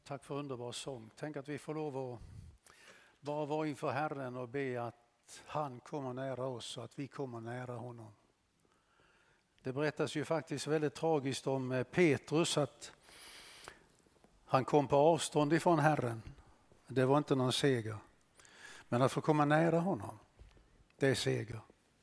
Tack för underbar sång. Tänk att vi får lov att bara vara inför Herren och be att han kommer nära oss och att vi kommer nära honom. Det berättas ju faktiskt väldigt tragiskt om Petrus att han kom på avstånd ifrån Herren. Det var inte någon seger. Men att få komma nära honom, det är seger.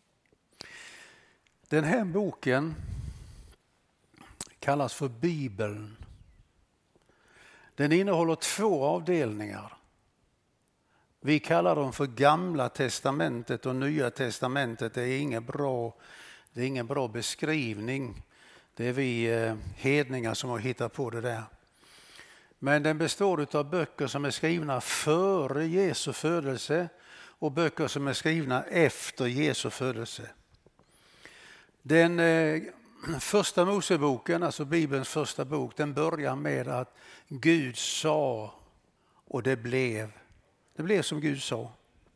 Den här boken kallas för Bibeln. Den innehåller 2 avdelningar. Vi kallar dem för Gamla testamentet och Nya testamentet. Det är ingen bra beskrivning. Det är vi hedningar som har hittat på det där. Men den består av böcker som är skrivna före Jesu födelse och böcker som är skrivna efter Jesu födelse. Den första Moseboken, alltså Bibelns första bok, den börjar med att Gud sa och det blev. Det blev som Gud sa.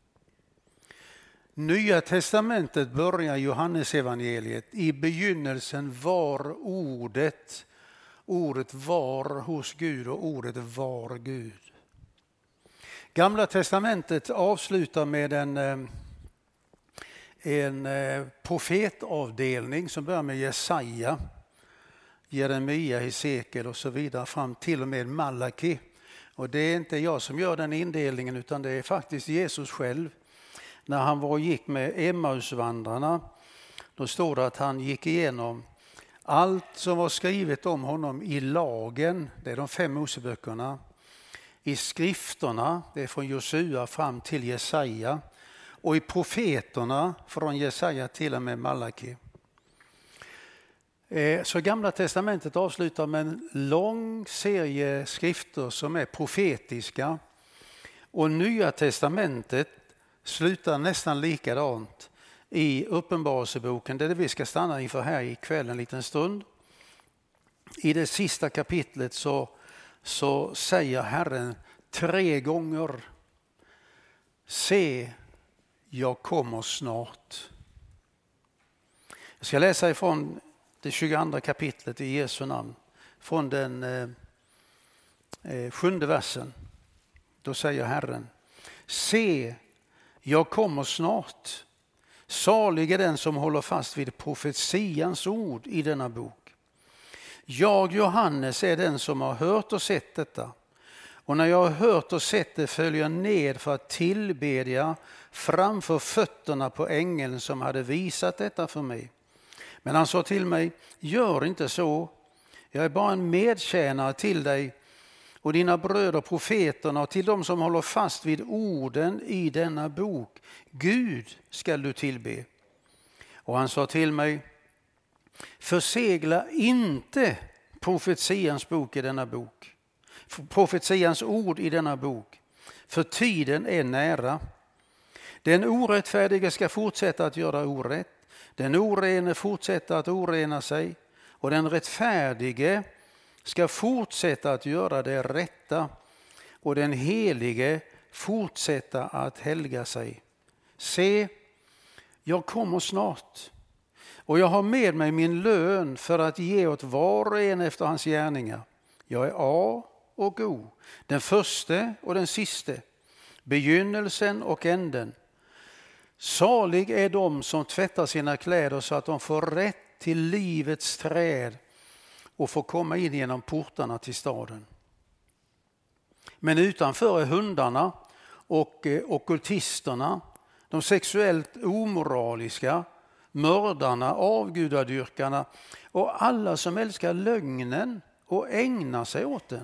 Nya testamentet börjar Johannesevangeliet. I begynnelsen var ordet. Ordet var hos Gud och ordet var Gud. Gamla testamentet avslutar med en profetavdelning som börjar med Jesaja, Jeremia, Hesekiel och så vidare fram till och med Malaki. Och det är inte jag som gör den indelningen utan det är faktiskt Jesus själv. När han var och gick med Emmausvandrarna, då står det att han gick igenom allt som var skrivet om honom i lagen, det är de 5 Moseböckerna, i skrifterna, det är från Josua fram till Jesaja, och i profeterna från Jesaja till och med Malaki. Så Gamla testamentet avslutar med en lång serie skrifter som är profetiska. Och Nya testamentet slutar nästan likadant i Uppenbarelseboken, där vi ska stanna inför här ikväll en liten stund. I det sista kapitlet så säger Herren 3 gånger: se, jag kommer snart. Jag ska läsa ifrån det 22 kapitlet i Jesu namn. Från den 7:e versen. Då säger Herren: se, jag kommer snart. Salig är den som håller fast vid profetians ord i denna bok. Jag, Johannes, är den som har hört och sett detta. Och när jag har hört och sett det följer jag ned för att tillbedja framför fötterna på ängeln som hade visat detta för mig. Men han sa till mig: gör inte så. Jag är bara en medtjänare till dig och dina bröder profeterna och till dem som håller fast vid orden i denna bok. Gud skall du tillbe. Och han sa till mig: försegla inte profetians bok i denna bok. Profetians ord i denna bok. För tiden är nära. Den orättfärdige ska fortsätta att göra orätt. Den orene fortsätter att orena sig. Och den rättfärdige ska fortsätta att göra det rätta. Och den helige fortsätta att helga sig. Se, jag kommer snart. Och jag har med mig min lön för att ge åt var och en efter hans gärningar. Jag är A och O, den förste och den siste, begynnelsen och änden. Salig är de som tvättar sina kläder så att de får rätt till livets träd och får komma in genom portarna till staden. Men utanför är hundarna och ockultisterna, de sexuellt omoraliska, mördarna, avgudadyrkarna och alla som älskar lögnen och ägnar sig åt den.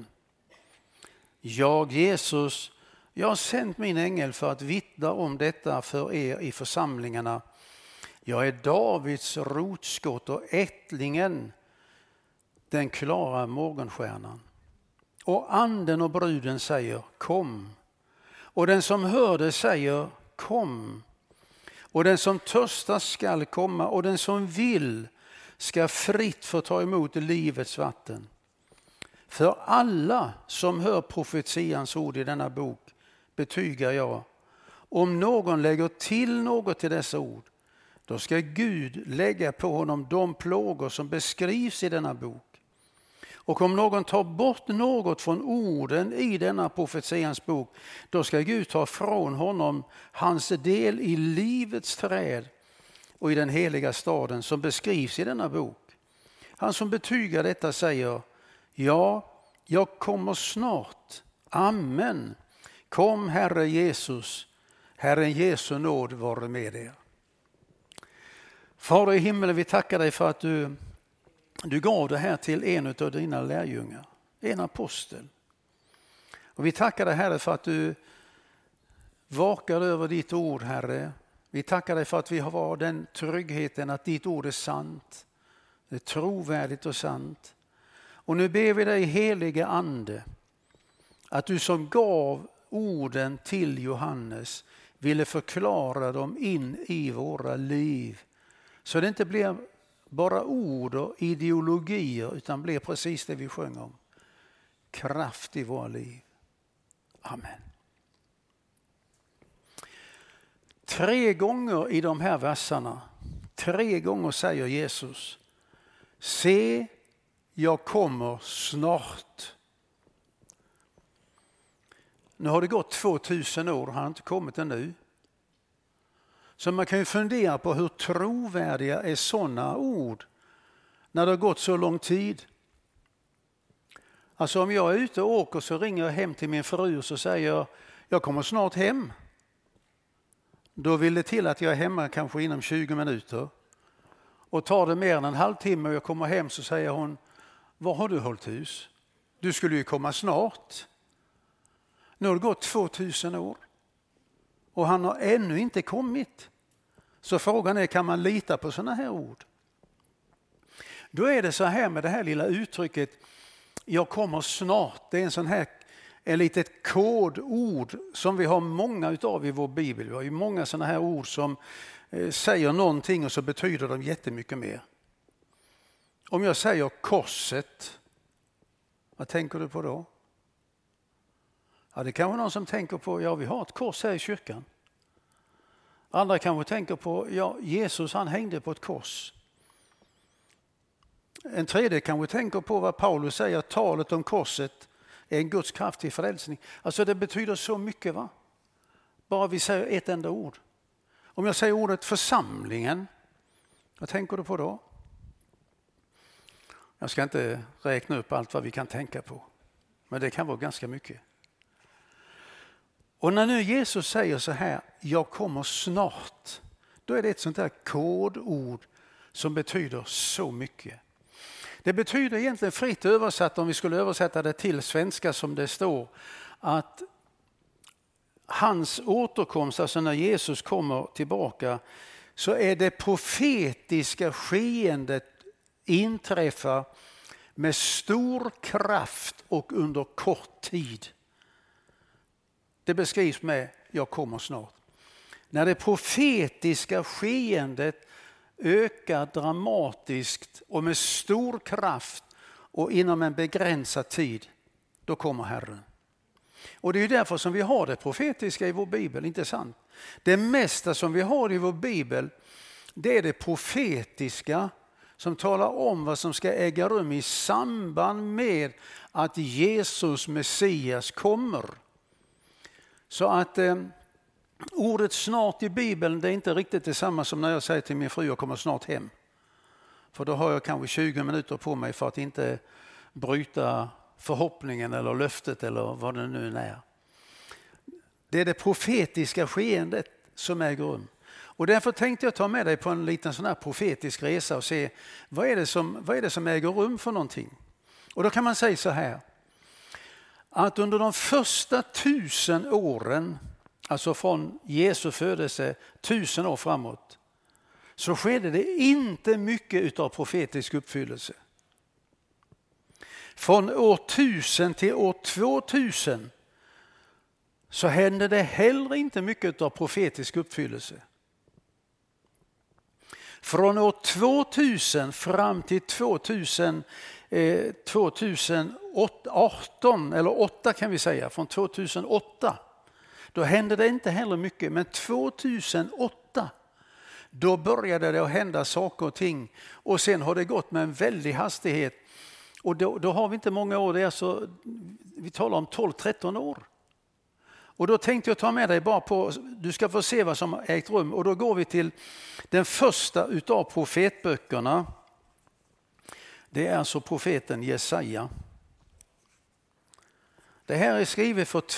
Jag, Jesus, jag har sänt min ängel för att vittna om detta för er i församlingarna. Jag är Davids rotskott och ättlingen, den klara morgonstjärnan. Och anden och bruden säger: kom. Och den som hör det säger: kom. Och den som törstar skall komma och den som vill ska fritt få ta emot livets vatten. För alla som hör profetians ord i denna bok betygar jag: om någon lägger till något till dessa ord, då ska Gud lägga på honom de plågor som beskrivs i denna bok. Och om någon tar bort något från orden i denna profetians bok, då ska Gud ta från honom hans del i livets träd och i den heliga staden som beskrivs i denna bok. Han som betygar detta säger: ja, jag kommer snart. Amen. Kom Herre Jesus, Herren Jesu nåd vare med er. Fader i himmelen, vi tackar dig för att du gav det här till en av dina lärjungar, en apostel. Och vi tackar dig, Herre, för att du vakar över ditt ord, Herre. Vi tackar dig för att vi har den tryggheten att ditt ord är sant. Det är trovärdigt och sant. Och nu ber vi dig, helige ande, att du som gav orden till Johannes ville förklara dem in i våra liv. Så det inte blir bara ord och ideologier utan blir precis det vi sjöng om. Kraft i våra liv. Amen. 3 gånger i de här verserna, 3 gånger säger Jesus: se, jag kommer snart. Nu har det gått 2000 år, han har inte kommit ännu. Så man kan ju fundera på hur trovärdiga är sådana ord när det har gått så lång tid. Alltså om jag är ute och åker så ringer jag hem till min fru och så säger jag kommer snart hem. Då vill det till att jag är hemma kanske inom 20 minuter. Och tar det mer än en halvtimme och jag kommer hem så säger hon: var har du hållit hus? Du skulle ju komma snart. Nu har det gått 2000 år. Och han har ännu inte kommit. Så frågan är, kan man lita på sådana här ord? Då är det så här med det här lilla uttrycket jag kommer snart. Det är en sån här, ett litet kodord som vi har många utav i vår bibel. Vi har ju många sådana här ord som säger någonting och så betyder de jättemycket mer. Om jag säger korset, vad tänker du på då? Ja, det kan vara någon som tänker på, ja, vi har ett kors här i kyrkan. Andra kanske tänker på, ja, Jesus han hängde på ett kors. En tredje kanske tänker på vad Paulus säger, talet om korset är en Guds kraft till frälsning. Alltså det betyder så mycket, va? Bara vi säger ett enda ord. Om jag säger ordet församlingen, vad tänker du på då? Jag ska inte räkna upp allt vad vi kan tänka på. Men det kan vara ganska mycket. Och när nu Jesus säger så här, jag kommer snart, då är det ett sånt här kodord som betyder så mycket. Det betyder egentligen fritt översatt, om vi skulle översätta det till svenska som det står, att hans återkomst, alltså när Jesus kommer tillbaka, så är det profetiska skeendet inträffar med stor kraft och under kort tid. Det beskrivs med jag kommer snart. När det profetiska skeendet ökar dramatiskt och med stor kraft och inom en begränsad tid, då kommer Herren. Och det är därför som vi har det profetiska i vår bibel, inte sant? Det mesta som vi har i vår bibel, det är det profetiska som talar om vad som ska äga rum i samband med att Jesus Messias kommer. Så att ordet snart i Bibeln, det är inte riktigt detsamma som när jag säger till min fru jag kommer snart hem. För då har jag kanske 20 minuter på mig för att inte bryta förhoppningen eller löftet eller vad det nu är. Det är det profetiska skeendet som äger rum. Och därför tänkte jag ta med dig på en liten sån här profetisk resa och se vad är det som äger rum för någonting. Och då kan man säga så här, att under de första 1000 åren, alltså från Jesu födelse 1000 år framåt, så skedde det inte mycket utav profetisk uppfyllelse. Från år 1000 till år 2000 så hände det heller inte mycket av profetisk uppfyllelse. Från år 2000 fram till 2018, eller 8 kan vi säga, från 2008, då hände det inte heller mycket. Men 2008, då började det att hända saker och ting. Och sen har det gått med en väldig hastighet. Och då har vi inte många år, det är alltså, vi talar om 12-13 år. Och då tänkte jag ta med dig bara på, du ska få se vad som har ägt rum. Och då går vi till den första utav profetböckerna. Det är alltså profeten Jesaja. Det här är skrivet för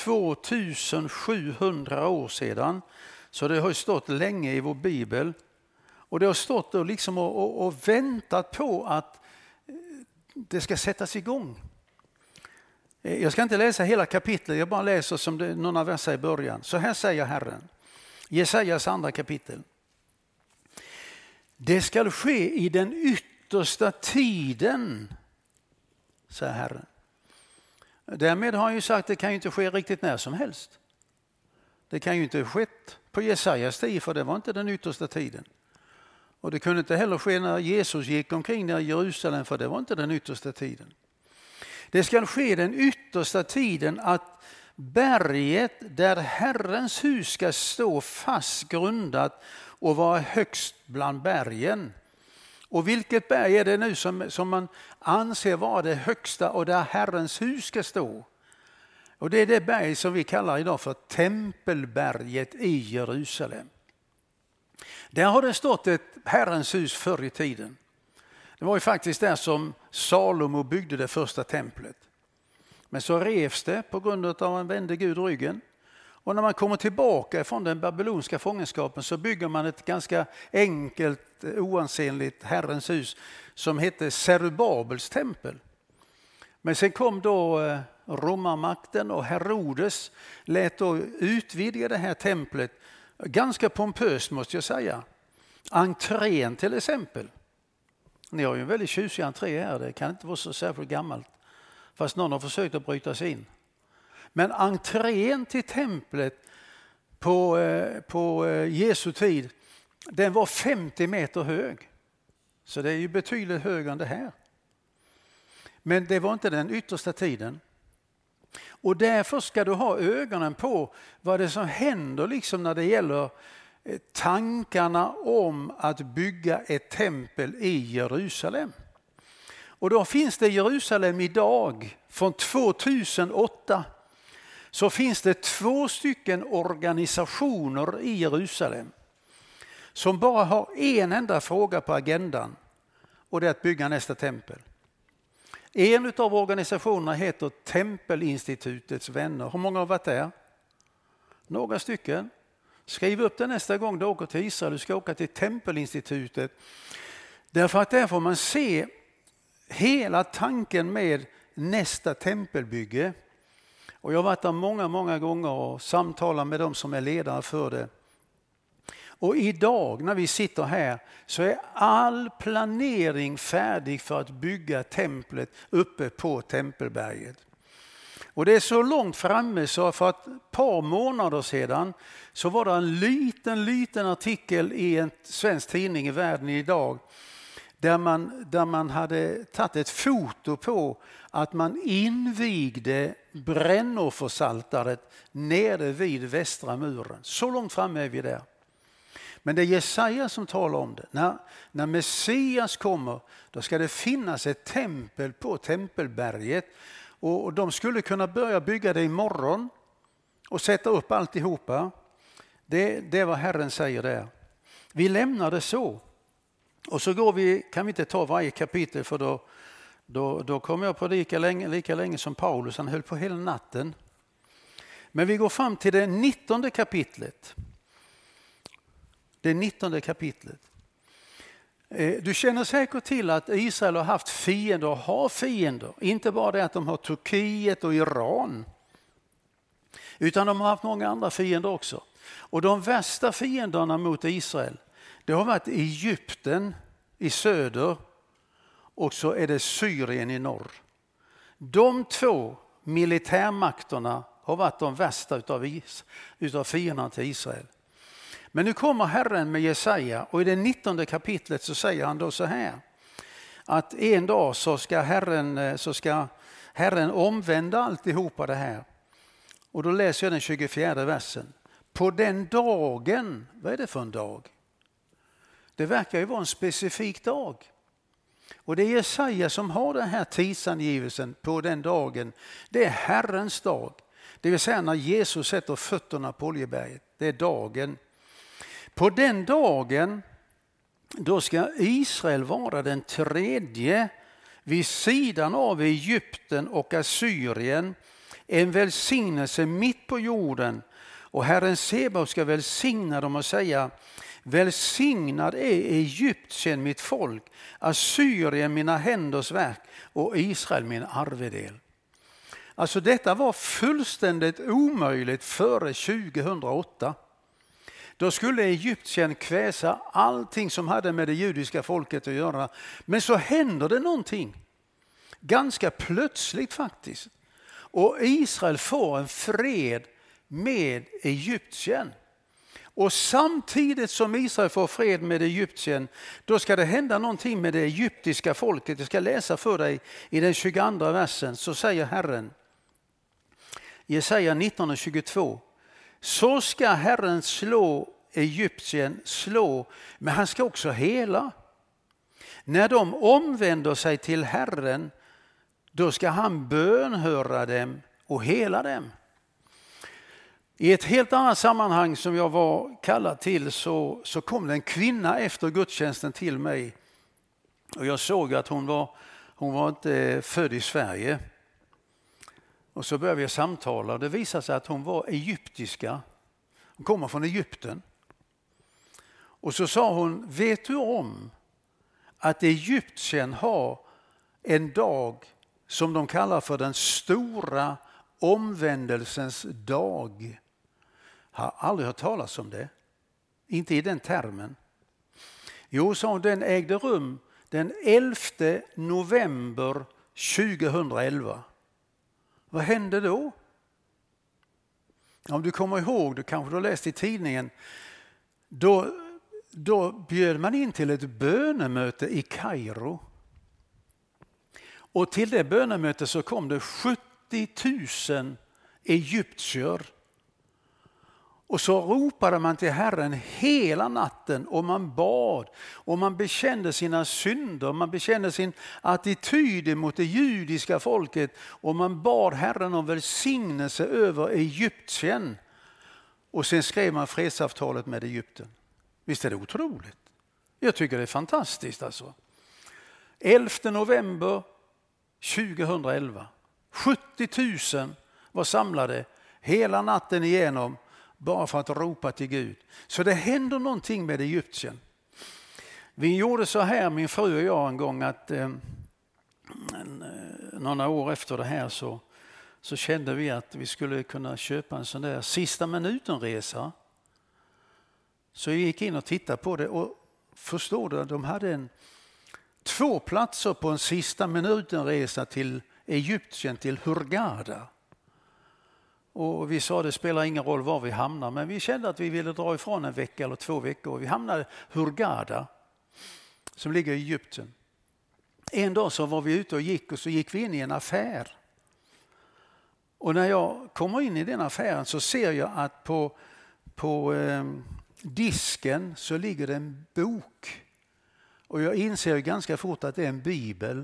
2700 år sedan. Så det har stått länge i vår bibel. Och det har stått och, liksom och väntat på att det ska sättas igång. Jag ska inte läsa hela kapitlet, jag bara läser som det, några verser i början. Så här säger Herren, Jesajas andra kapitel. Det ska ske i den yttersta tiden, säger Herren. Därmed har han ju sagt att det kan ju inte ske riktigt när som helst. Det kan ju inte skett på Jesajas tid, för det var inte den yttersta tiden. Och det kunde inte heller ske när Jesus gick omkring där i Jerusalem, för det var inte den yttersta tiden. Det ska ske den yttersta tiden att berget där Herrens hus ska stå fast grundat och vara högst bland bergen. Och vilket berg är det nu som man anser vara det högsta och där Herrens hus ska stå? Och det är det berg som vi kallar idag för Tempelberget i Jerusalem. Där har det stått ett Herrens hus förr i tiden. Det var ju faktiskt där som Salomo byggde det första templet. Men så revs det på grund av att han vände Gud ryggen. Och när man kommer tillbaka från den babylonska fångenskapen så bygger man ett ganska enkelt, oansenligt Herrens hus som hette Zerubabels tempel. Men sen kom då romarmakten och Herodes lät då utvidga det här templet. Ganska pompöst måste jag säga. Entrén till exempel. Ni har ju en väldigt tjusig entré här, det kan inte vara så särskilt gammalt. Fast någon har försökt att bryta sig in. Men entrén till templet på Jesu tid, den var 50 meter hög. Så det är ju betydligt högre än det här. Men det var inte den yttersta tiden. Och därför ska du ha ögonen på vad det som händer liksom när det gäller tankarna om att bygga ett tempel i Jerusalem. Och då finns det i Jerusalem idag från 2008 så finns det 2 stycken organisationer i Jerusalem som bara har en enda fråga på agendan, och det är att bygga nästa tempel. En av organisationerna heter Tempelinstitutets vänner. Hur många har varit där? Några stycken. Skriv upp det nästa gång du åker till Israel. Du ska åka till Tempelinstitutet. Därför att där får man se hela tanken med nästa tempelbygge. Och jag har varit där många gånger och samtalat med dem som är ledare för det. Och idag när vi sitter här så är all planering färdig för att bygga templet uppe på Tempelberget. Och det är så långt framme så för ett par månader sedan så var det en liten artikel i en svensk tidning i Världen idag där man hade tagit ett foto på att man invigde brännoffersaltaret nere vid västra muren. Så långt framme är vi där. Men det är Jesaja som talar om det. När Messias kommer, då ska det finnas ett tempel på Tempelberget. Och de skulle kunna börja bygga det imorgon och sätta upp alltihopa. Det är vad Herren säger där. Vi lämnar det så. Och så kan vi inte ta varje kapitel, för då kommer jag predika lika länge som Paulus. Han höll på hela natten. Men vi går fram till det 19:e kapitlet. Det 19:e kapitlet. Du känner säkert till att Israel har haft fiender och har fiender. Inte bara det att de har Turkiet och Iran. Utan de har haft många andra fiender också. Och de värsta fienderna mot Israel, det har varit Egypten i söder och så är det Syrien i norr. De 2 militärmakterna har varit de värsta utav fienderna till Israel. Men nu kommer Herren med Jesaja och i det 19:e kapitlet så säger han då så här. Att en dag så ska Herren omvända alltihopa det här. Och då läser jag den 24:e versen. På den dagen, vad är det för en dag? Det verkar ju vara en specifik dag. Och det är Jesaja som har den här tidsangivelsen på den dagen. Det är Herrens dag. Det vill säga när Jesus sätter fötterna på Oljeberget. Det är dagen. På den dagen då ska Israel vara den tredje vid sidan av Egypten och Assyrien. En välsignelse mitt på jorden. Och Herren Sebaot ska välsigna dem och säga: välsignad är Egypten mitt folk, Assyrien mina händers verk och Israel min arvedel. Alltså detta var fullständigt omöjligt före 2008. Då skulle Egypten kväsa allting som hade med det judiska folket att göra. Men så händer det någonting. Ganska plötsligt faktiskt. Och Israel får en fred med Egypten. Och samtidigt som Israel får fred med Egypten, då ska det hända någonting med det egyptiska folket. Jag ska läsa för dig i den 22 versen. Så säger Herren, Jesaja 19:22. Så ska Herren slå Egypten, men han ska också hela. När de omvänder sig till Herren, då ska han bönhöra dem och hela dem. I ett helt annat sammanhang som jag var kallad till så kom det en kvinna efter gudstjänsten till mig. Och jag såg att hon var inte född i Sverige. Och så började vi samtala och det visade sig att hon var egyptiska. Hon kommer från Egypten. Och så sa hon, vet du om att Egypten har en dag som de kallar för den stora omvändelsens dag? Jag har aldrig hört talas om det. Inte i den termen. Jo, sa hon, den ägde rum den 11 november 2011. Vad hände då? Om du kommer ihåg, du kanske har läst i tidningen. Då bjöd man in till ett bönemöte i Kairo. Och till det bönemötet så kom det 70 000 egyptier. Och så ropade man till Herren hela natten och man bad och man bekände sina synder, man bekände sin attityd mot det judiska folket och man bad Herren om välsignelse över Egypten. Och sen skrev man fredsavtalet med Egypten. Visst är det otroligt? Jag tycker det är fantastiskt alltså. 11 november 2011. 70 000 var samlade hela natten igenom bara för att ropa till Gud. Så det händer någonting med Egypten. Vi gjorde så här, min fru och jag en gång, att några år efter det här så kände vi att vi skulle kunna köpa en sån där sista minuten-resa. Så jag gick in och tittade på det och förstod att de hade 2 platser på en sista minuten-resa till Egypten, till Hurghada. Och vi sa det spelar ingen roll var vi hamnar, men vi kände att vi ville dra ifrån en vecka eller 2 veckor. Vi hamnade i Hurghada som ligger i Egypten. En dag så var vi ute och så gick vi in i en affär. Och när jag kommer in i den affären så ser jag att på disken så ligger det en bok. Och jag inser ganska fort att det är en bibel.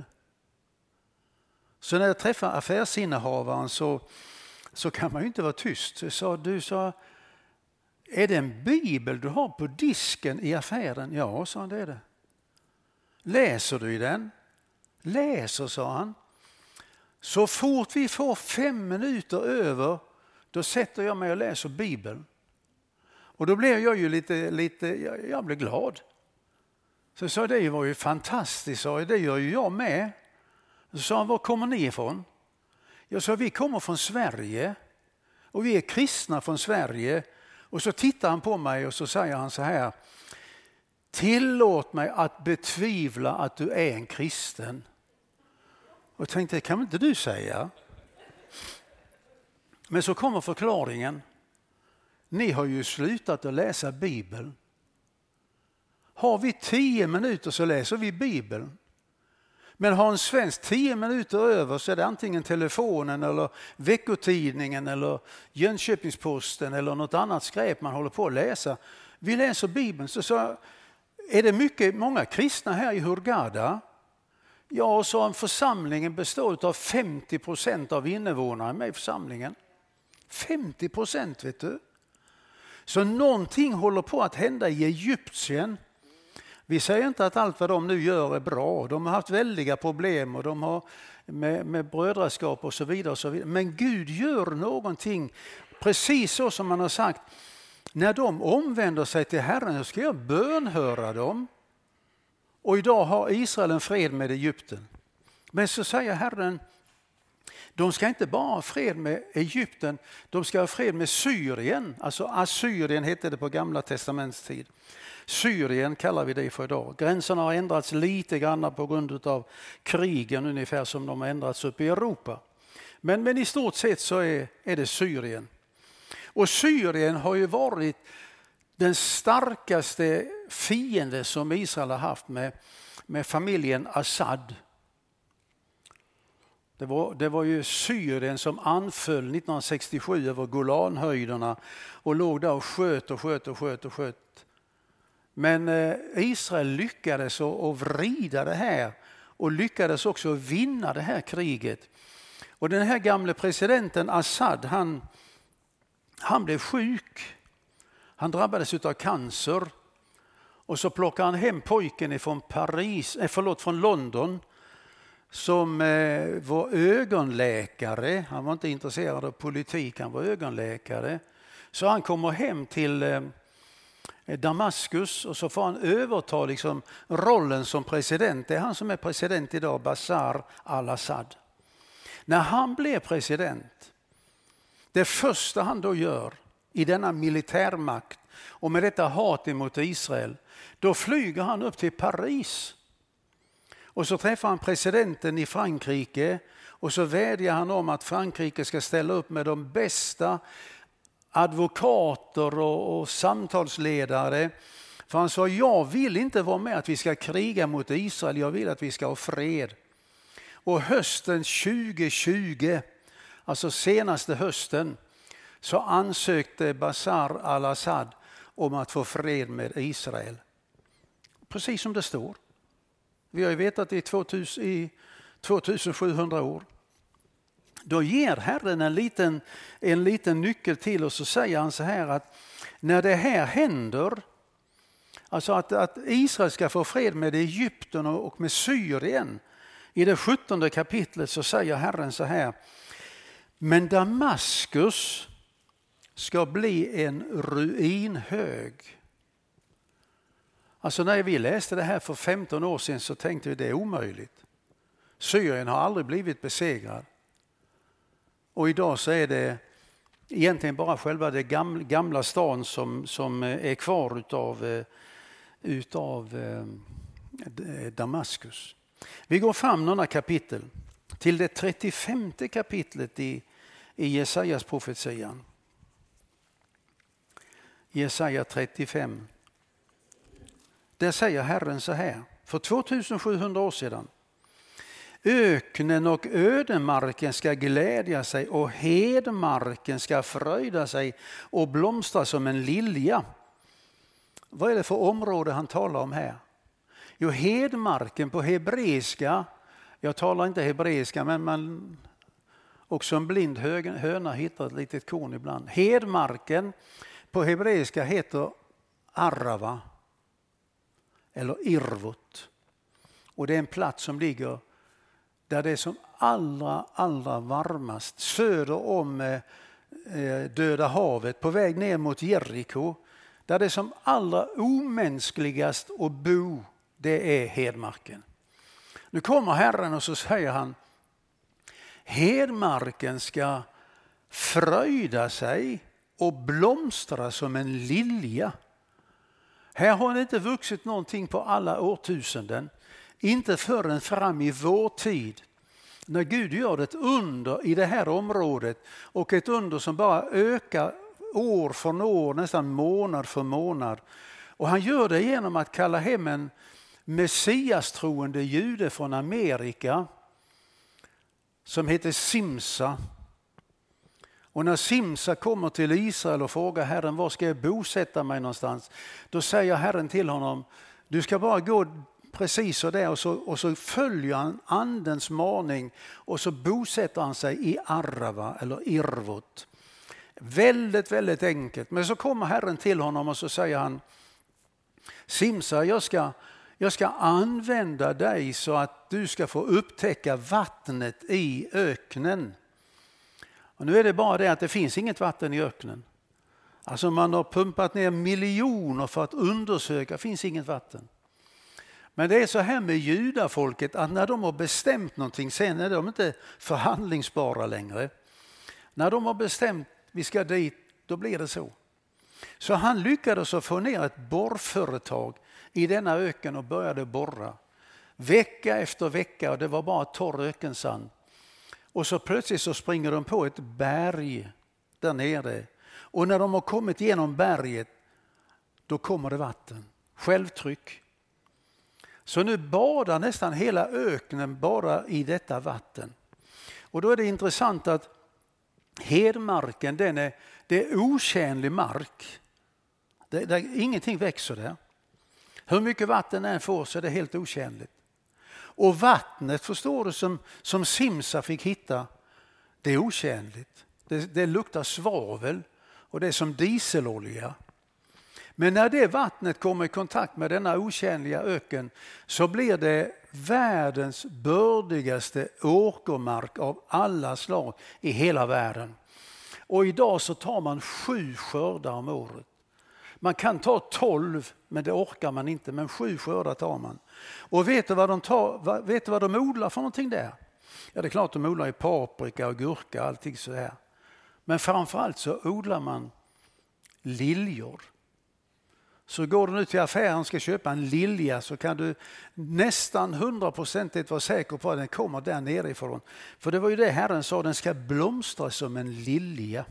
Så när jag träffar affärsinnehavaren så kan man ju inte vara tyst. Så du sa, är det en bibel du har på disken i affären? Ja, sa han, det är det. Läser du i den? Läser, sa han. Så fort vi får 5 minuter över, då sätter jag mig och läser Bibeln. Och då blev jag ju jag blev glad. Så jag sa, det var ju fantastiskt, sa jag, det gör ju jag med. Så sa han, var kommer ni ifrån? Jag sa, vi kommer från Sverige och vi är kristna från Sverige. Och så tittar han på mig och så säger han så här, tillåt mig att betvivla att du är en kristen. Och jag tänkte, kan inte du säga? Men så kommer förklaringen. Ni har ju slutat att läsa Bibeln. Har vi 10 minuter så läser vi Bibeln. Men har en svensk 10 minuter över så är det antingen telefonen eller veckotidningen eller Jönköpingsposten eller något annat skräp man håller på att läsa. Vi läser Bibeln. Så är det många kristna här i Hurghada. Ja, så en församlingen består av 50% av invånarna med i församlingen. 50%, vet du. Så någonting håller på att hända i Egypten. Vi säger inte att allt vad de nu gör är bra. De har haft väldiga problem och de har med brödraskap och så vidare och så vidare. Men Gud gör någonting precis så som man har sagt. När de omvänder sig till Herren så ska jag bönhöra dem. Och idag har Israel en fred med Egypten. Men så säger Herren, de ska inte bara ha fred med Egypten, de ska ha fred med Syrien. Alltså Assyrien hette det på Gamla testamentets tid. Syrien kallar vi det för idag. Gränserna har ändrats lite grann på grund av krigen, ungefär som de har ändrats upp i Europa. Men i stort sett så är det Syrien. Och Syrien har ju varit den starkaste fiende som Israel har haft med familjen Assad. Det var ju Syrien som anföll 1967 över Golanhöjderna och låg där och sköt. Men Israel lyckades att vrida det här och lyckades också vinna det här kriget. Och den här gamle presidenten Assad, han blev sjuk. Han drabbades av cancer och så plockade han hem pojken från London som var ögonläkare. Han var inte intresserad av politik, han var ögonläkare. Så han kommer hem till Damaskus och så får han överta rollen som president. Det är han som är president idag, Bashar al-Assad. När han blev president, det första han då gör i denna militärmakt och med detta hat emot Israel, då flyger han upp till Paris. Och så träffar han presidenten i Frankrike och så vädjar han om att Frankrike ska ställa upp med de bästa advokater och samtalsledare. För han sa, jag vill inte vara med att vi ska kriga mot Israel, jag vill att vi ska ha fred. Och hösten 2020, alltså senaste hösten, så ansökte Bashar al-Assad om att få fred med Israel. Precis som det står. Vi har ju vetat i 2700 år. Då ger Herren en liten nyckel till oss och säger han så här att när det här händer, alltså att Israel ska få fred med Egypten och med Syrien, i det 17:e kapitlet så säger Herren så här: men Damaskus ska bli en ruinhög. Alltså när vi läste det här för 15 år sedan så tänkte vi det är omöjligt. Syrien har aldrig blivit besegrad. Och idag så är det egentligen bara själva det gamla stan som är kvar utav Damaskus. Vi går fram några kapitel till det 35:e kapitlet i Jesajas profetian. Jesaja 35. Där säger Herren så här, för 2700 år sedan: öknen och ödemarken ska glädja sig och hedmarken ska fröjda sig och blomstra som en lilja. Vad är det för område han talar om här? Jo, hedmarken på hebreiska, jag talar inte hebreiska men man också en blind höna hittar ett litet korn ibland. Hedmarken på hebreiska heter Arava eller Irvot. Och det är en plats som ligger där det är som allra varmast söder om Döda havet på väg ner mot Jeriko. Där det är som allra omänskligast att bo, det är hedmarken. Nu kommer Herren och så säger han: hedmarken ska fröjda sig och blomstra som en lilja. Här har det inte vuxit någonting på alla årtusenden. Inte förrän fram i vår tid. När Gud gör ett under i det här området. Och ett under som bara ökar år för år, nästan månad för månad. Och han gör det genom att kalla hem en messiastroende jude från Amerika. Som heter Simsa. Och när Simsa kommer till Israel och frågar Herren, var ska jag bosätta mig någonstans? Då säger Herren till honom: du ska bara gå precis så där och så följer han andens maning och så bosätter han sig i Arava eller Irvot. Väldigt, väldigt enkelt. Men så kommer Herren till honom och så säger han: Simsa, jag ska använda dig så att du ska få upptäcka vattnet i öknen. Och nu är det bara det att det finns inget vatten i öknen. Alltså man har pumpat ner miljoner för att undersöka, det finns inget vatten. Men det är så här med judafolket att när de har bestämt någonting, sen är de inte förhandlingsbara längre. När de har bestämt vi ska dit, då blir det så. Så han lyckades att få ner ett borrföretag i denna öken och började borra. Vecka efter vecka, och det var bara torr ökensand. Och så plötsligt så springer de på ett berg där nere. Och när de har kommit igenom berget, då kommer det vatten. Självtryck. Så nu badar nästan hela öknen bara i detta vatten. Och då är det intressant att hedmarken, det är otjänlig mark. Ingenting växer där. Hur mycket vatten än får så är det helt otjänligt. Och vattnet, förstår du, som Simsa fick hitta, det är otjänligt. Det luktar svavel och det är som dieselolja. Men när det vattnet kommer i kontakt med denna otjänliga öken så blir det världens bördigaste åkermark av alla slag i hela världen. Och idag så tar man 7 skördar om året. Man kan ta 12, men det orkar man inte, men 7 skördar tar man. Och vet du vad de odlar för någonting där? Ja, det är klart de odlar i paprika och gurka och allting så här. Men framförallt så odlar man liljor. Så går du nu till affären och ska köpa en lilja så kan du nästan 100% vara säker på att den kommer där nerifrån. För det var ju det Herren sa, den ska blomstra som en lilja.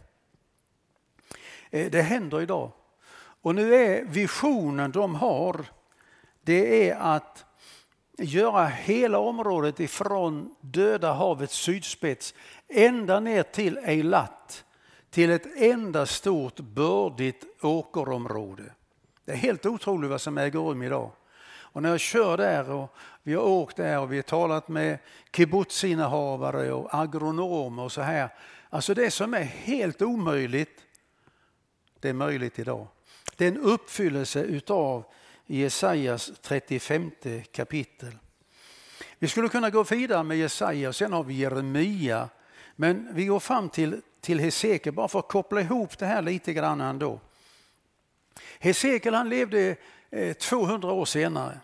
Det händer idag. Och nu är visionen de har, det är att göra hela området ifrån Döda havets sydspets ända ner till Eilat, till ett enda stort bördigt åkerområde. Det är helt otroligt vad som äger rum idag. Och när jag kör där och vi har åkt där och vi har talat med kibbutzinahavare och agronomer och så här. Alltså det som är helt omöjligt, det är möjligt idag. Det är en uppfyllelse utav Jesajas 35 kapitel. Vi skulle kunna gå vidare med Jesaja och sen har vi Jeremia. Men vi går fram till Hesekiel bara för att koppla ihop det här lite grann ändå. Hesekiel han levde 200 år senare.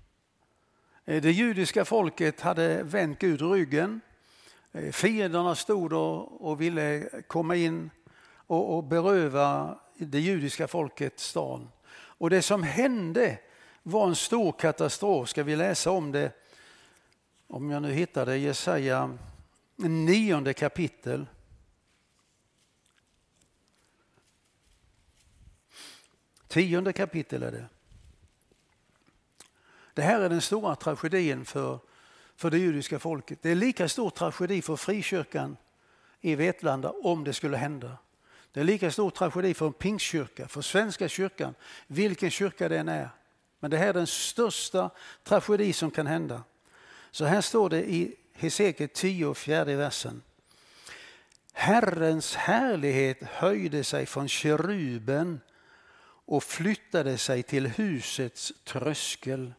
Det judiska folket hade vänt Gud ryggen. Fienderna stod och ville komma in och beröva det judiska folket stan. Och det som hände var en stor katastrof. Ska vi läsa om det? Om jag nu hittar det, Jesaja 9 kapitel. 10 kapitel är det. Det här är den stora tragedin för det judiska folket. Det är lika stor tragedi för frikyrkan i Vetlanda om det skulle hända. Det är lika stor tragedi för en pingstkyrka, för svenska kyrkan, vilken kyrka den är. Men det här är den största tragedi som kan hända. Så här står det i Hesekiel 10, 4 versen. Herrens härlighet höjde sig från keruben och flyttade sig till husets tröskel.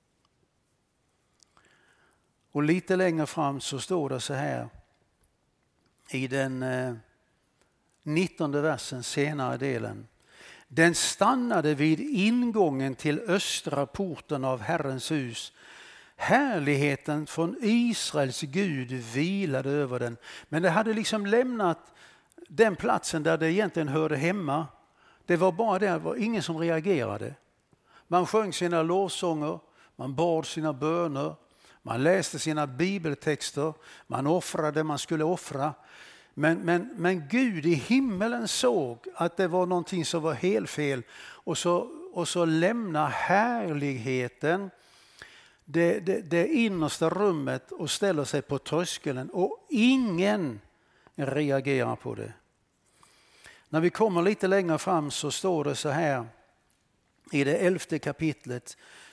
Och lite längre fram så står det så här i den 19 versen, senare delen. Den stannade vid ingången till östra porten av Herrens hus. Härligheten från Israels Gud vilade över den. Men det hade liksom lämnat den platsen där det egentligen hörde hemma. Det var bara det var ingen som reagerade. Man sjöng sina lovsånger, man bad sina böner, man läste sina bibeltexter, man offrade, man skulle offra. Men Gud i himmelen såg att det var någonting som var helt fel och så lämnar härligheten det innersta rummet och ställer sig på tröskeln och ingen reagerar på det. När vi kommer lite längre fram så står det så här i det 11 kapitlet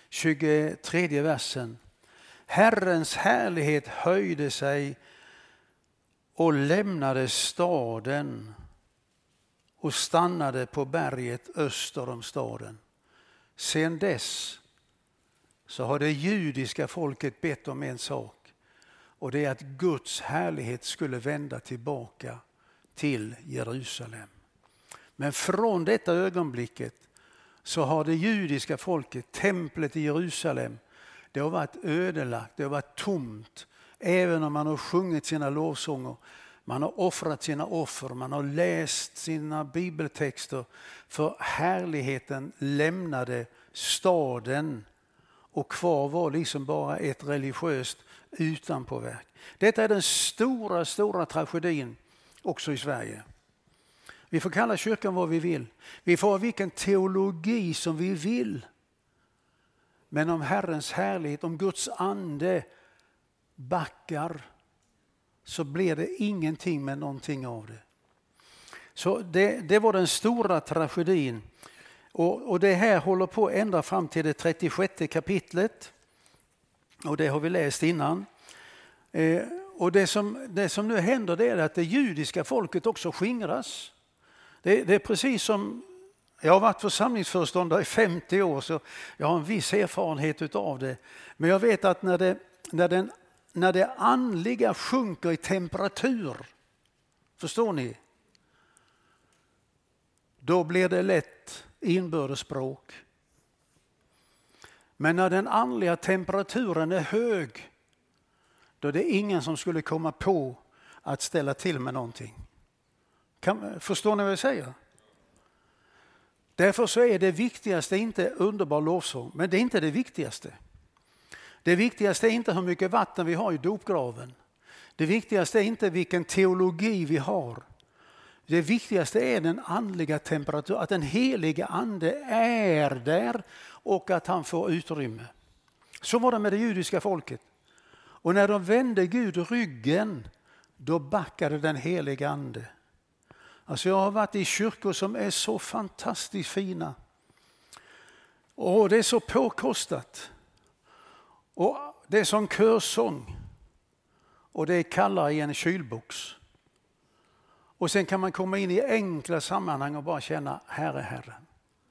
23 versen. Herrens härlighet höjde sig och lämnade staden och stannade på berget öster om staden. Sen dess så har det judiska folket bett om en sak, och det är att Guds härlighet skulle vända tillbaka till Jerusalem. Men från detta ögonblicket så har det judiska folket, templet i Jerusalem, det har varit ödelagt, det har varit tomt. Även om man har sjungit sina lovsånger, man har offrat sina offer, man har läst sina bibeltexter, för härligheten lämnade staden och kvar var liksom bara ett religiöst utanpåverk. Detta är den stora tragedin också i Sverige. Vi får kalla kyrkan vad vi vill. Vi får ha vilken teologi som vi vill. Men om Herrens härlighet, om Guds ande backar, så blir det ingenting med någonting av det. Så det var den stora tragedin. Och det här håller på ända fram till det 36 kapitlet. Och det har vi läst innan. Och det som nu händer, det är att det judiska folket också skingras. Det är precis som, jag har varit församlingsföreståndare i 50 år, så jag har en viss erfarenhet av det. Men jag vet att när det andliga sjunker i temperatur, förstår ni? Då blir det lätt inbördesbråk. Men när den andliga temperaturen är hög, då är det ingen som skulle komma på att ställa till med någonting. Förstår ni vad jag säger? Därför så är det viktigaste inte underbar lovsång, men det är inte det viktigaste. Det viktigaste är inte hur mycket vatten vi har i dopgraven. Det viktigaste är inte vilken teologi vi har. Det viktigaste är den andliga temperaturen, att den heliga ande är där och att han får utrymme. Så var det med det judiska folket. Och när de vände Gud ryggen, då backade den heliga ande. Alltså jag har varit i kyrkor som är så fantastiskt fina. Och det är så påkostat. Och det är som körsång. Och det är kallare i en kylbox. Och sen kan man komma in i enkla sammanhang och bara känna, här är Herren.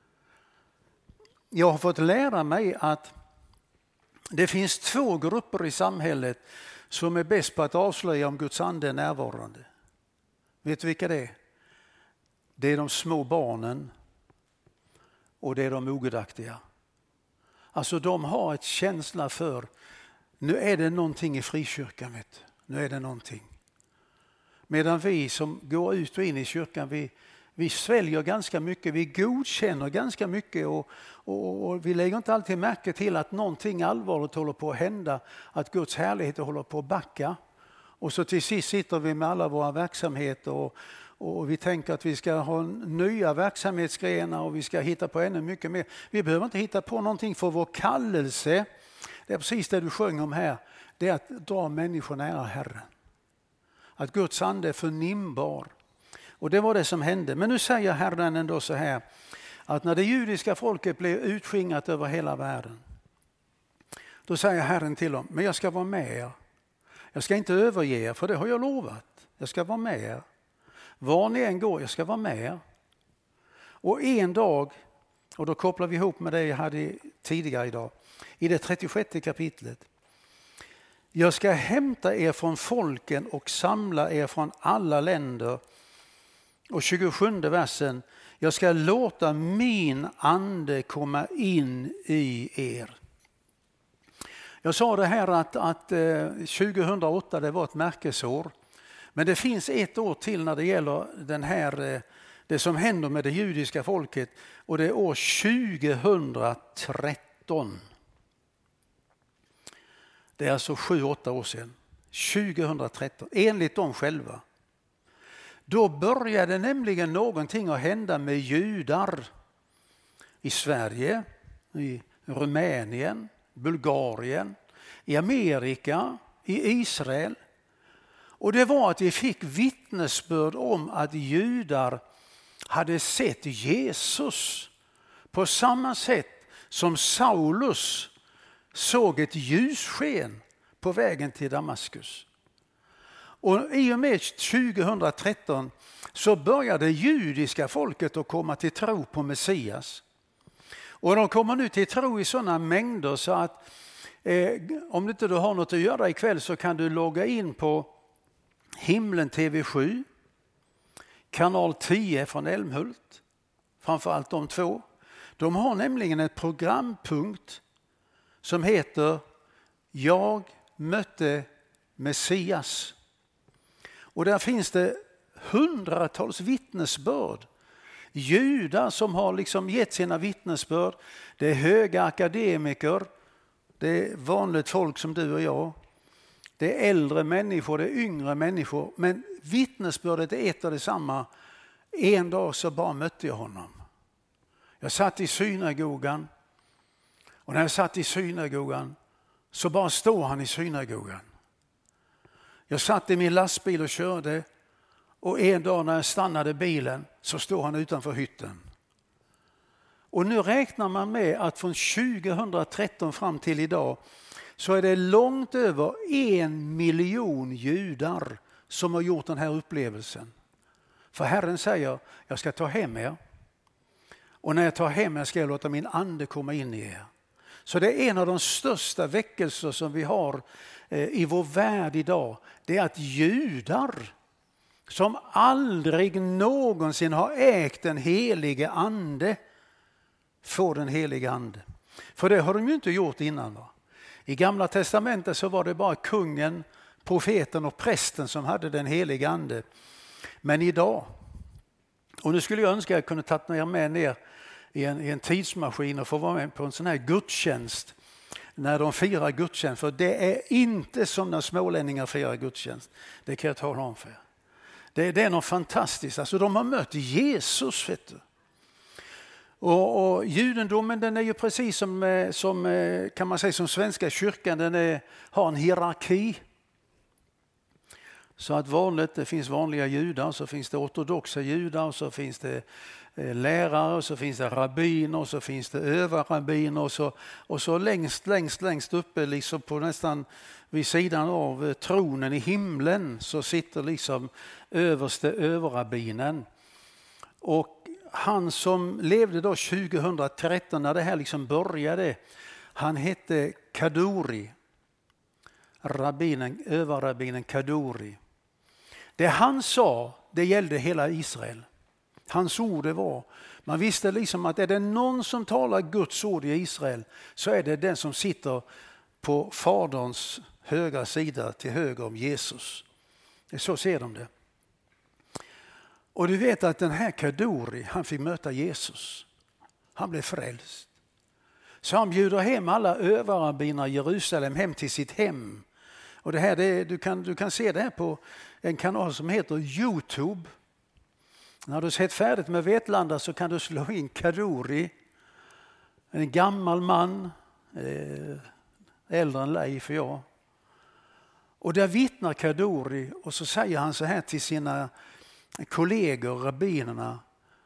Jag har fått lära mig att det finns 2 grupper i samhället som är bäst på att avslöja om Guds ande är närvarande. Vet du vilka det är? Det är de små barnen och det är de ogudaktiga. Alltså de har ett känsla för, nu är det någonting i frikyrkan, vet. Nu är det någonting. Medan vi som går ut och in i kyrkan, vi sväljer ganska mycket, vi godkänner ganska mycket och vi lägger inte alltid märke till att någonting allvarligt håller på att hända, att Guds härlighet håller på att backa. Och så till sist sitter vi med alla våra verksamheter och vi tänker att vi ska ha nya verksamhetsgrenar och vi ska hitta på ännu mycket mer. Vi behöver inte hitta på någonting, för vår kallelse, det är precis det du sjöng om här, det är att dra människor nära Herren. Att Guds ande är förnimbar. Och det var det som hände. Men nu säger Herren ändå så här, att när det judiska folket blev utskingrat över hela världen, då säger Herren till dem, men jag ska vara med er. Jag ska inte överge er, för det har jag lovat. Jag ska vara med er. Var ni än går, jag ska vara med er. Och en dag, och då kopplar vi ihop med det jag hade tidigare idag, i det 36 kapitlet. Jag ska hämta er från folken och samla er från alla länder. Och 27 versen. Jag ska låta min ande komma in i er. Jag sa det här att 2008 det var ett märkesår. Men det finns ett år till när det gäller det som händer med det judiska folket. Och det är år 2013. Det är alltså 7-8 år sedan. 2013, enligt dem själva. Då började nämligen någonting att hända med judar i Sverige, i Rumänien, Bulgarien, i Amerika, i Israel. Och det var att vi fick vittnesbörd om att judar hade sett Jesus på samma sätt som Saulus såg ett ljussken på vägen till Damaskus. Och i och med 2013 så började judiska folket att komma till tro på Messias. Och de kommer nu till tro i sådana mängder så att om inte du har något att göra ikväll så kan du logga in på Himlen TV7, kanal 10 från Älmhult, framförallt de två. De har nämligen ett programpunkt som heter Jag mötte Messias. Och där finns det hundratals vittnesbörd. Judar som har liksom gett sina vittnesbörd. Det är höga akademiker. Det är vanligt folk som du och jag. Det är äldre människor, det är yngre människor. Men vittnesbördet är ett och detsamma. En dag så bara mötte jag honom. Jag satt i synagogan. Och när jag satt i synagogan så bara står han i synagogan. Jag satt i min lastbil och körde. Och en dag när jag stannade bilen så står han utanför hytten. Och nu räknar man med att från 2013 fram till idag så är det långt över 1 miljon judar som har gjort den här upplevelsen. För Herren säger, jag ska ta hem er. Och när jag tar hem er ska jag låta min ande komma in i er. Så det är en av de största väckelser som vi har i vår värld idag. Det är att judar som aldrig någonsin har ägt den helige ande får den helige ande. För det har de ju inte gjort innan. Va? I Gamla testamentet så var det bara kungen, profeten och prästen som hade den helige ande. Men idag, och nu skulle jag önska att jag kunde ta med ner i en tidsmaskin och få vara med på en sån här gudstjänst när de firar gudstjänst. För det är inte som när smålänningar firar gudstjänst. Det kan jag tala om för er. Det är något fantastiskt. Alltså de har mött Jesus. Vet du. Och judendomen den är ju precis som kan man säga som svenska kyrkan. Den har en hierarki. Så att det finns vanliga judar, så finns det ortodoxa judar, och så finns det lärare, och så finns det rabbiner, och så finns det överrabbiner, och så längst uppe liksom på nästan vid sidan av tronen i himlen så sitter liksom överste överrabbinen. Och han som levde då 2013 när det här liksom började, han hette Kaduri, överrabbinen Kaduri. Det han sa, det gällde hela Israel. Hans ord det var, man visste liksom att är det någon som talar Guds ord i Israel så är det den som sitter på faderns högra sida till höger om Jesus. Så ser de det. Och du vet att den här Kaduri, han fick möta Jesus. Han blev frälst. Så han bjuder hem alla överrabbiner i Jerusalem hem till sitt hem. Och det här, du kan se det här på en kanal som heter YouTube. När du sett färdigt med Vetlanda så kan du slå in Kaduri. En gammal man, äldre än Leif och jag. Och där vittnar Kaduri och så säger han så här till sina kollegor, rabbinerna.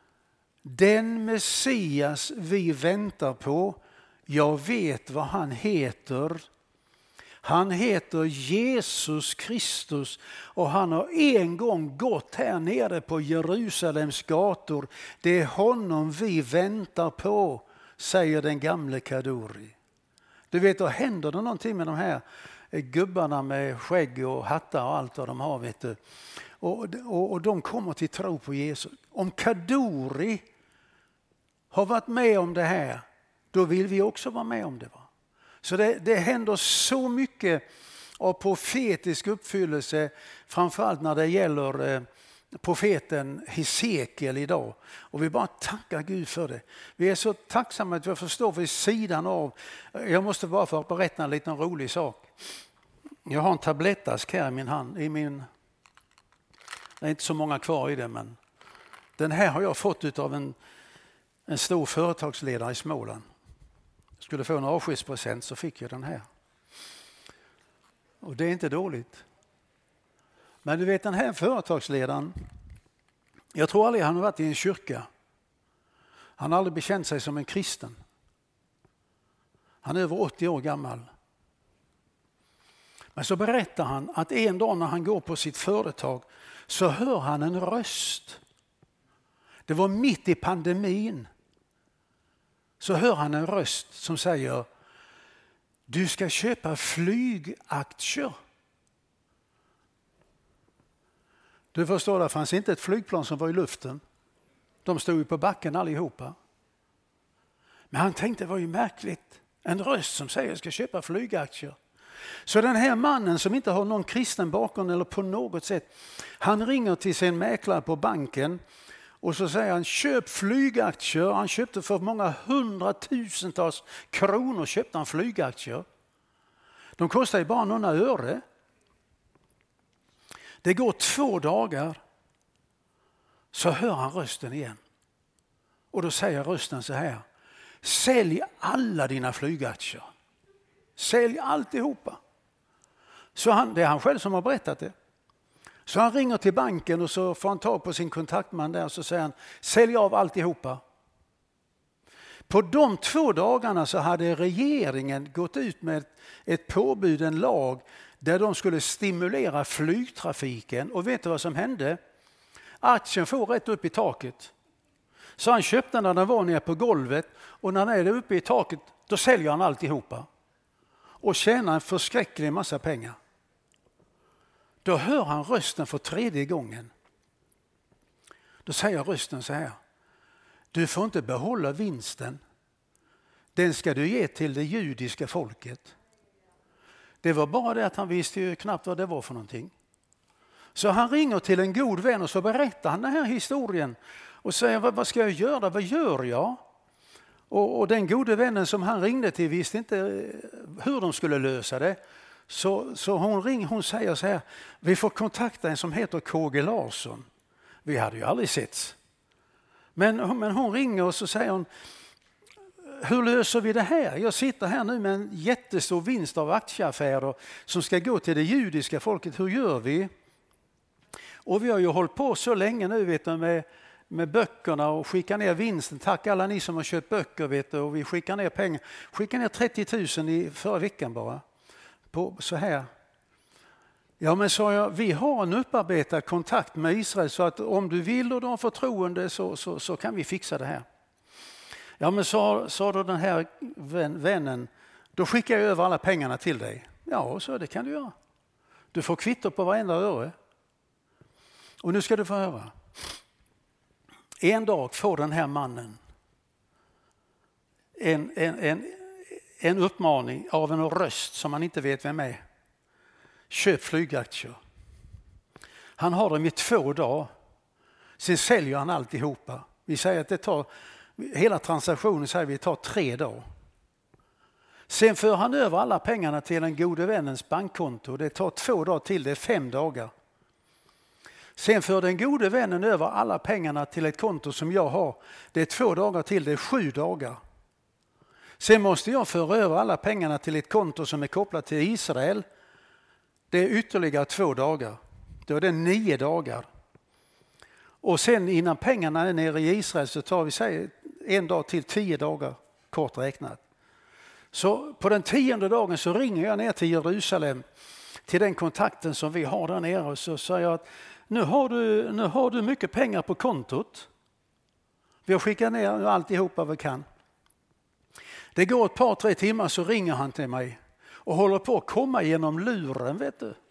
Den Messias vi väntar på, jag vet vad han heter. Han heter Jesus Kristus och han har en gång gått här nere på Jerusalems gator. Det är honom vi väntar på, säger den gamle Kaduri. Du vet, då händer det någonting med de här gubbarna med skägg och hattar och allt vad de har, vet du. Och de kommer till tro på Jesus. Om Kaduri har varit med om det här, då vill vi också vara med om det. Va? Så det händer så mycket av profetisk uppfyllelse, framförallt när det gäller profeten Hesekiel idag. Och vi bara tackar Gud för det. Vi är så tacksamma att vi förstår vid sidan av. Jag måste bara få berätta en liten rolig sak. Jag har en tablettask här i min hand. Det är inte så många kvar i det, men den här har jag fått av en stor företagsledare i Småland. Jag skulle få en avskedspresent så fick jag den här. Och det är inte dåligt. Men du vet, den här företagsledaren, jag tror aldrig han har varit i en kyrka. Han har aldrig bekänt sig som en kristen. Han är över 80 år gammal. Men så berättar han att en dag när han går på sitt företag så hör han en röst. Det var mitt i pandemin. Så hör han en röst som säger: du ska köpa flygaktier. Du förstår, det fanns inte ett flygplan som var i luften. De stod ju på backen allihopa. Men han tänkte, det var ju märkligt. En röst som säger: jag ska köpa flygaktier. Så den här mannen som inte har någon kristen bakgrund eller på något sätt, han ringer till sin mäklare på banken och så säger han: köp flygaktier. Han köpte för många 100,000-tals kronor, köpte han flygaktier. De kostar ju bara några öre. Det går 2 dagar så hör han rösten igen. Och då säger rösten så här: sälj alla dina flygaktier. Sälj alltihopa. Så det är han själv som har berättat det. Så han ringer till banken och så får han tag på sin kontaktman där och så säger han: sälj av alltihopa. På de 2 dagarna så hade regeringen gått ut med ett påbud, en lag, där de skulle stimulera flygtrafiken. Och vet du vad som hände? Aktien får rätt upp i taket. Så han köpte när den var nere på golvet, och när den är uppe i taket då säljer han alltihopa. Och tjänar en förskräcklig massa pengar. Då hör han rösten för 3:e gången. Då säger rösten så här: du får inte behålla vinsten. Den ska du ge till det judiska folket. Det var bara det att han visste ju knappt vad det var för någonting. Så han ringer till en god vän och så berättar han den här historien. Och säger: vad ska jag göra? Vad gör jag? Och den gode vännen som han ringde till visste inte hur de skulle lösa det. Så hon säger så här: vi får kontakta en som heter KG Larsson. Vi hade ju aldrig setts. Men hon ringer och så säger hon: hur löser vi det här? Jag sitter här nu med en jättestor vinst av aktieaffärer som ska gå till det judiska folket. Hur gör vi? Och vi har ju hållit på så länge nu, vet du, med böckerna och skicka ner vinsten. Tack alla ni som har köpt böcker, vet du, och vi skickar ner pengar. Skickar ner 30 000 i förra veckan bara. På så här. Ja, men sa jag, vi har en upparbetad kontakt med Israel, så att om du vill och du har förtroende så kan vi fixa det här. Ja, men sa då den här vännen, då skickar jag över alla pengarna till dig. Ja, så det kan du göra. Du får kvitto på varenda öre. Och nu ska du få höra. En dag får den här mannen en uppmaning av en röst som man inte vet vem är. Köp flygaktier. Han har dem i 2 dagar. Sen säljer han alltihopa. Vi säger att det tar, hela transaktionen säger vi tar 3 dagar. Sen för han över alla pengarna till den gode vännens bankkonto. Det tar 2 dagar till, det är 5 dagar. Sen för den gode vännen över alla pengarna till ett konto som jag har. Det är 2 dagar till, det är 7 dagar. Sen måste jag föra över alla pengarna till ett konto som är kopplat till Israel. Det är ytterligare 2 dagar. Då är det 9 dagar. Och sen innan pengarna är nere i Israel så tar vi sig 1 dag till 10 dagar, kort räknat. Så på den 10:e dagen så ringer jag ner till Jerusalem, till den kontakten som vi har där nere, och så säger jag att nu har du mycket pengar på kontot. Vi har skickat ner alltihopa vi kan. Det går ett par 3 timmar så ringer han till mig och håller på att komma genom luren, vet du.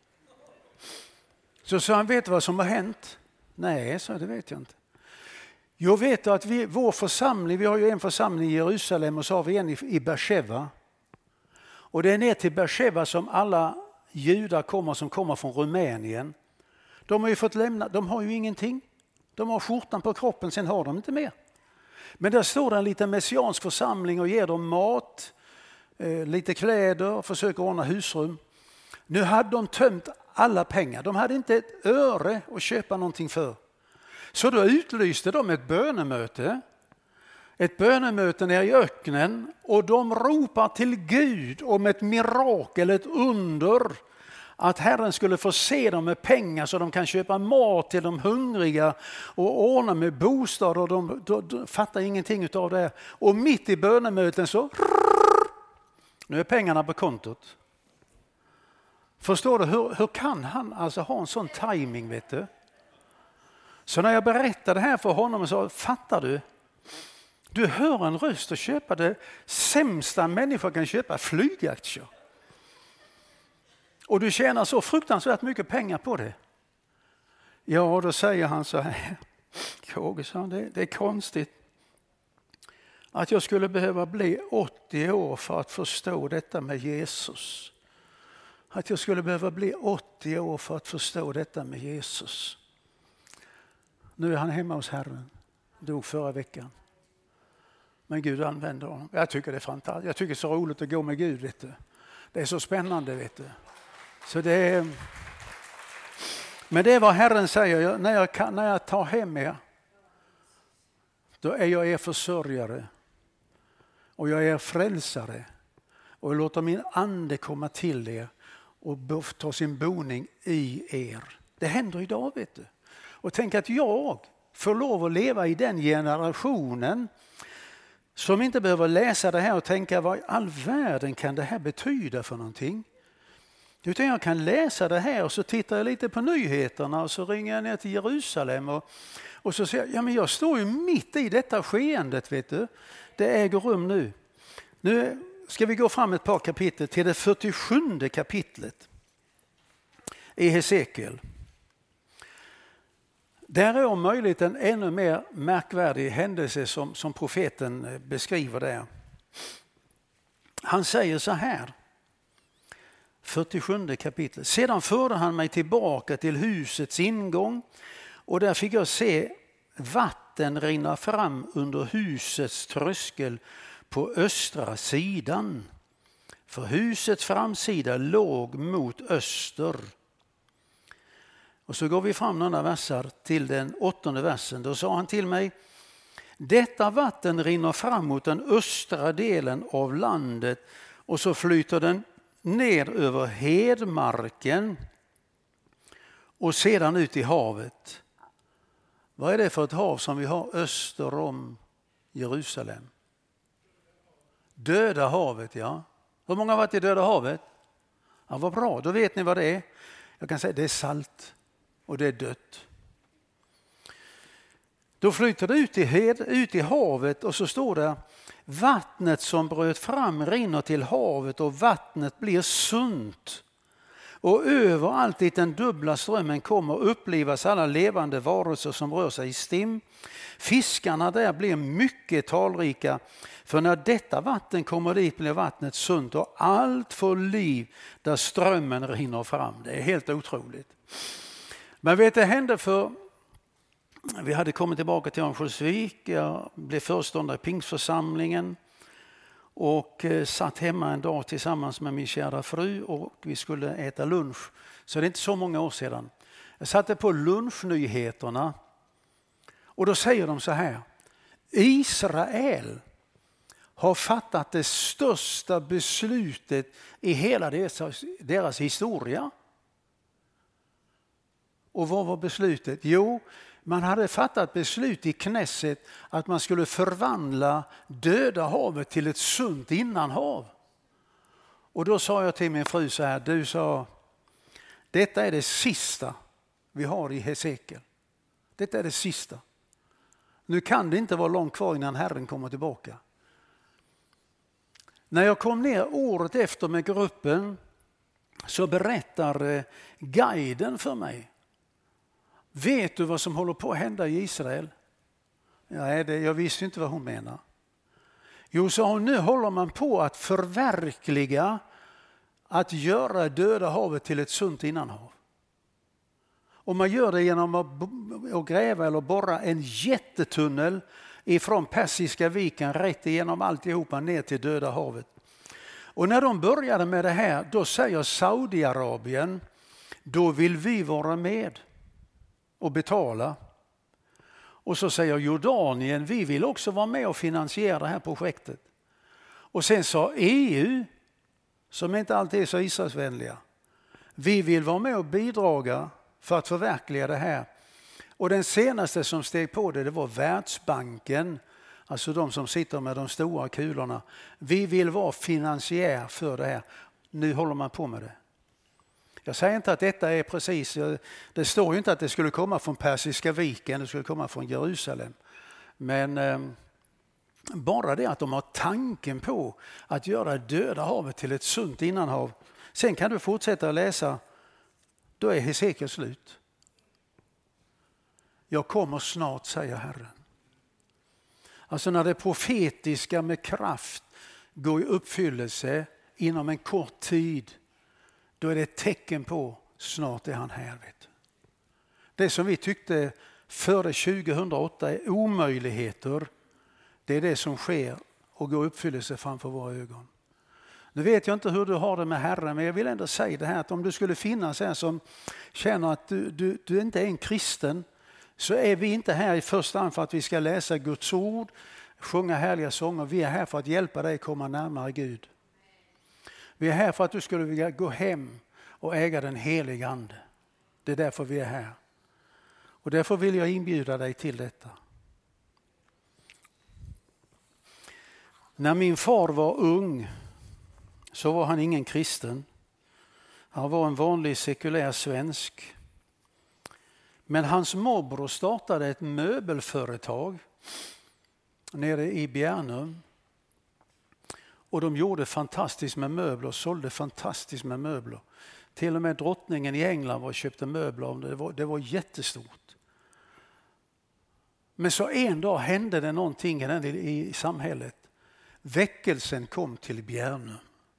Så han vet vad som har hänt. Nej, så det vet jag inte. Jag vet att vår församling, vi har ju en församling i Jerusalem och så har vi en i Beersheva. Och det är ner till Beersheva som alla judar kommer som kommer från Rumänien. De har ju fått lämna, de har ju ingenting. De har skjortan på kroppen, sen har de inte mer. Men där står en liten messiansk församling och ger dem mat, lite kläder och försöker ordna husrum. Nu hade de tömt alla pengar. De hade inte ett öre att köpa någonting för. Så då utlyste de ett bönemöte. Ett bönemöte nere i öknen, och de ropar till Gud om ett mirakel, ett under. Att Herren skulle förse dem med pengar så de kan köpa mat till de hungriga och ordna med bostad, och de fattar ingenting av det. Och mitt i bönemöten så Nu är pengarna på kontot. Förstår du, hur kan han alltså ha en sån timing, vet du? Så när jag berättade det här för honom så fattar du? Du hör en röst och köpa det sämsta människor kan köpa, flygaktier. Och du tjänar så fruktansvärt mycket pengar på det. Ja, då säger han så här. Kågesson, det är konstigt att jag skulle behöva bli 80 år för att förstå detta med Jesus. Att jag skulle behöva bli 80 år för att förstå detta med Jesus. Nu är han hemma hos Herren. Dog förra veckan. Men Gud använder honom. Jag tycker det är fantastiskt. Jag tycker det är så roligt att gå med Gud, vet du. Det är så spännande, vet du. Så det är... Men det är vad Herren säger. När jag tar hem er, då är jag er försörjare. Och jag är er frälsare. Och jag låter min ande komma till er och ta sin boning i er. Det händer idag, vet du. Och tänk att jag får lov att leva i den generationen som inte behöver läsa det här och tänka vad i all världen kan det här betyda för någonting. Utan jag kan läsa det här och så tittar jag lite på nyheterna och så ringer jag ner till Jerusalem och så säger jag, ja men jag står ju mitt i detta skeendet, vet du. Det äger rum nu. Nu ska vi gå fram ett par kapitel till det 47 kapitlet i Hesekiel. Där är om möjligt en ännu mer märkvärdig händelse som profeten beskriver där. Han säger så här, 47 kapitlet. Sedan förde han mig tillbaka till husets ingång och där fick jag se vatten rinna fram under husets tröskel på östra sidan. För husets framsida låg mot öster. Och så går vi fram några versar till den 8:e versen. Då sa han till mig, detta vatten rinner fram mot den östra delen av landet och så flyter den ner över hedmarken och sedan ut i havet. Vad är det för ett hav som vi har öster om Jerusalem? Döda havet, ja. Hur många har varit i Döda havet? Ja, vad bra, då vet ni vad det är. Jag kan säga det är salt och det är dött. Då flyter det ut i havet och så står det vattnet som bröt fram rinner till havet och vattnet blir sunt. Och överallt dit den dubbla strömmen kommer upplivas alla levande varelser som rör sig i stim. Fiskarna där blir mycket talrika, för när detta vatten kommer dit blir vattnet sunt och allt får liv där strömmen rinner fram. Det är helt otroligt. Men vet det hände för vi hade kommit tillbaka till Örnsköldsvik, jag blev föreståndare i Pingstförsamlingen och satt hemma en dag tillsammans med min kära fru och vi skulle äta lunch. Så det är inte så många år sedan. Jag satte på lunchnyheterna och då säger de så här: Israel har fattat det största beslutet i hela deras historia. Och vad var beslutet? Jo, man hade fattat beslut i Knesset att man skulle förvandla Döda havet till ett sunt innanhav. Och då sa jag till min fru så här, du sa, detta är det sista vi har i Hesekiel. Detta är det sista. Nu kan det inte vara långt kvar innan Herren kommer tillbaka. När jag kom ner året efter med gruppen så berättar guiden för mig. Vet du vad som håller på att hända i Israel? Jag visste inte vad hon menar. Jo, sa hon, nu håller man på att förverkliga att göra Döda havet till ett sunt innanhav. Och man gör det genom att gräva eller borra en jättetunnel ifrån Persiska viken rätt igenom alltihopa ner till Döda havet. Och när de började med det här, då säger Saudiarabien, då vill vi vara med och betala. Och så säger Jordanien, vi vill också vara med och finansiera det här projektet. Och sen sa EU, som inte alltid är så Israelsvänliga, vi vill vara med och bidraga för att förverkliga det här. Och den senaste som steg på det var Världsbanken. alltså de som sitter med de stora kulorna. Vi vill vara finansiär för det här. Nu håller man på med det. Jag säger inte att detta är precis, det står ju inte att det skulle komma från Persiska viken, det skulle komma från Jerusalem. Men bara det att de har tanken på att göra Döda havet till ett sunt innanhav. Sen kan du fortsätta att läsa, då är Hesekiel slut. Jag kommer snart, säger Herren. Alltså när det profetiska med kraft går i uppfyllelse inom en kort tid, då är det ett tecken på snart är han här. Vet. Det som vi tyckte före 2008 är omöjligheter, det är det som sker och går i uppfyllelse framför våra ögon. Nu vet jag inte hur du har det med Herren, men jag vill ändå säga det här att om du skulle finnas här som känner att du inte är en kristen, så är vi inte här i första hand för att vi ska läsa Guds ord, sjunga härliga sånger. Vi är här för att hjälpa dig komma närmare Gud. Vi är här för att du skulle vilja gå hem och äga den heliga ande. Det är därför vi är här. Och därför vill jag inbjuda dig till detta. När min far var ung så var han ingen kristen. Han var en vanlig sekulär svensk. Men hans morbror startade ett möbelföretag nere i Bjärnum. Och de gjorde fantastiskt med möbler och sålde fantastiskt med möbler. Till och med drottningen i England var och köpte möbler om det. Det var jättestort. Men så en dag hände det någonting i samhället. Väckelsen kom till Bjärnum.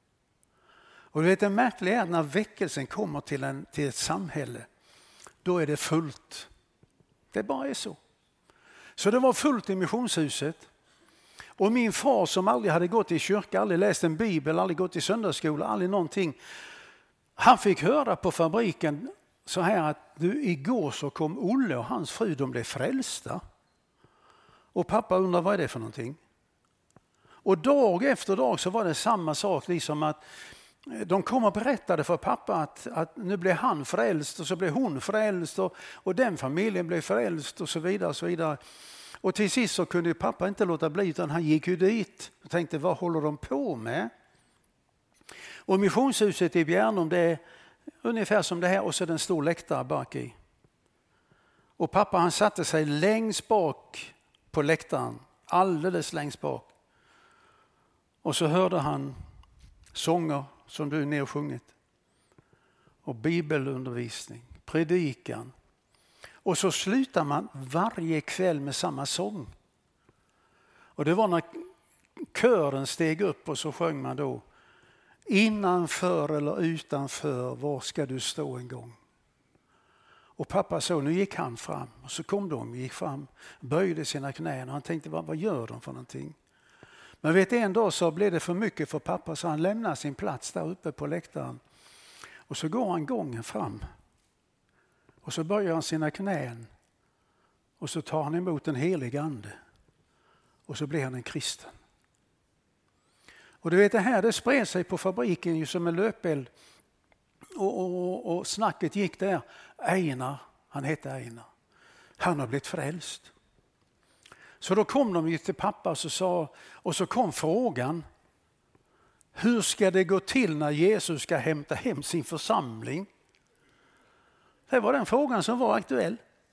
Och det märkliga är att när väckelsen kommer till ett samhälle, då är det fullt. Det bara är så. Så det var fullt i missionshuset. Och min far som aldrig hade gått i kyrka, aldrig läst en bibel, aldrig gått i söndagsskola, aldrig någonting. Han fick höra på fabriken så här att igår så kom Olle och hans fru, de blev frälsta. Och pappa undrar vad är det för någonting. Och dag efter dag så var det samma sak, liksom att de kom och berättade för pappa att nu blev han frälst och så blev hon frälst och den familjen blev frälst och så vidare och så vidare. Och till sist så kunde pappa inte låta bli, utan han gick ju dit och tänkte, vad håller de på med? Och missionshuset i Bjärnum, det är ungefär som det här, och så är det en stor läktare bak i. Och pappa han satte sig längst bak på läktaren, alldeles längst bak. Och så hörde han sånger som du ner och sjungit. Och bibelundervisning, predikan. Och så slutar man varje kväll med samma sång. Och det var när kören steg upp och så sjöng man då. Innanför eller utanför, var ska du stå en gång? Och pappa så, nu gick han fram. Och så kom de, gick fram, böjde sina knän. Och han tänkte, vad gör de för någonting? Men vet en dag så blev det för mycket för pappa, så han lämnar sin plats där uppe på läktaren. Och så går han gången fram. Och så böjer han sina knän. Och så tar han emot den heliga ande. Och så blir han en kristen. Och du vet, det här det spred sig på fabriken ju som en löpeld. Och snacket gick där. Einar, han hette Einar. Han har blivit frälst. Så då kom de ju till pappa och så kom frågan. Hur ska det gå till när Jesus ska hämta hem sin församling? Det var den frågan som var aktuell.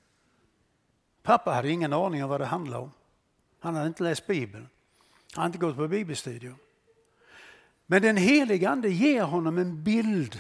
Pappa hade ingen aning om vad det handlade om. Han hade inte läst Bibeln. Han hade inte gått på bibelstudium. Men den heliga ande ger honom en bild.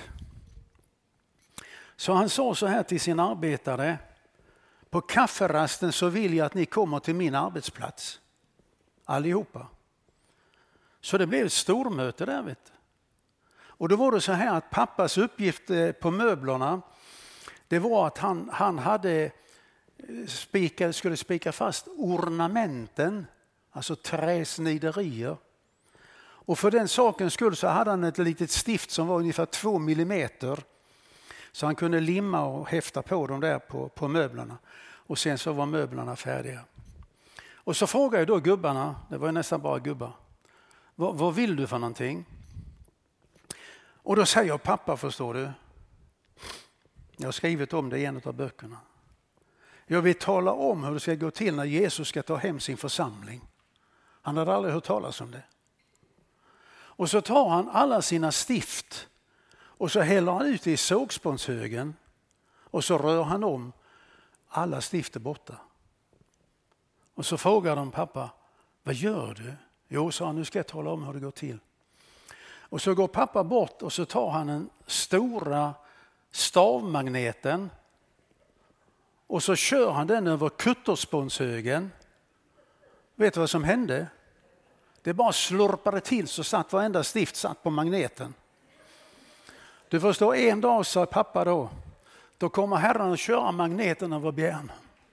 Så han sa så här till sin arbetare. På kafferasten så vill jag att ni kommer till min arbetsplats. Allihopa. Så det blev ett stormöte där, vet du. Och då var det så här att pappas uppgift på möblerna, det var att han hade skulle spika fast ornamenten, alltså träsniderier. Och för den sakens skull så hade han ett litet stift som var ungefär 2 millimeter. Så han kunde limma och häfta på dem där på möblerna. Och sen så var möblerna färdiga. Och så frågade jag då gubbarna, det var nästan bara gubbar. Vad vill du för någonting? Och då säger jag, pappa, förstår du. Jag har skrivit om det i en av böckerna. Jag vill tala om hur det ska gå till när Jesus ska ta hem sin församling. Han hade aldrig hört talas om det. Och så tar han alla sina stift och så häller han ut i sågspånshögen och så rör han om. Alla stift är borta. Och så frågar de pappa, vad gör du? Jo, sa han, nu ska jag tala om hur det går till. Och så går pappa bort och så tar han den stora stavmagneten och så kör han den över kutterspånshögen. Vet du vad som hände? Det bara slurpade till så satt varenda stift satt på magneten. Du förstår, en dag sa pappa då kommer Herren att köra magneten över bjärnen.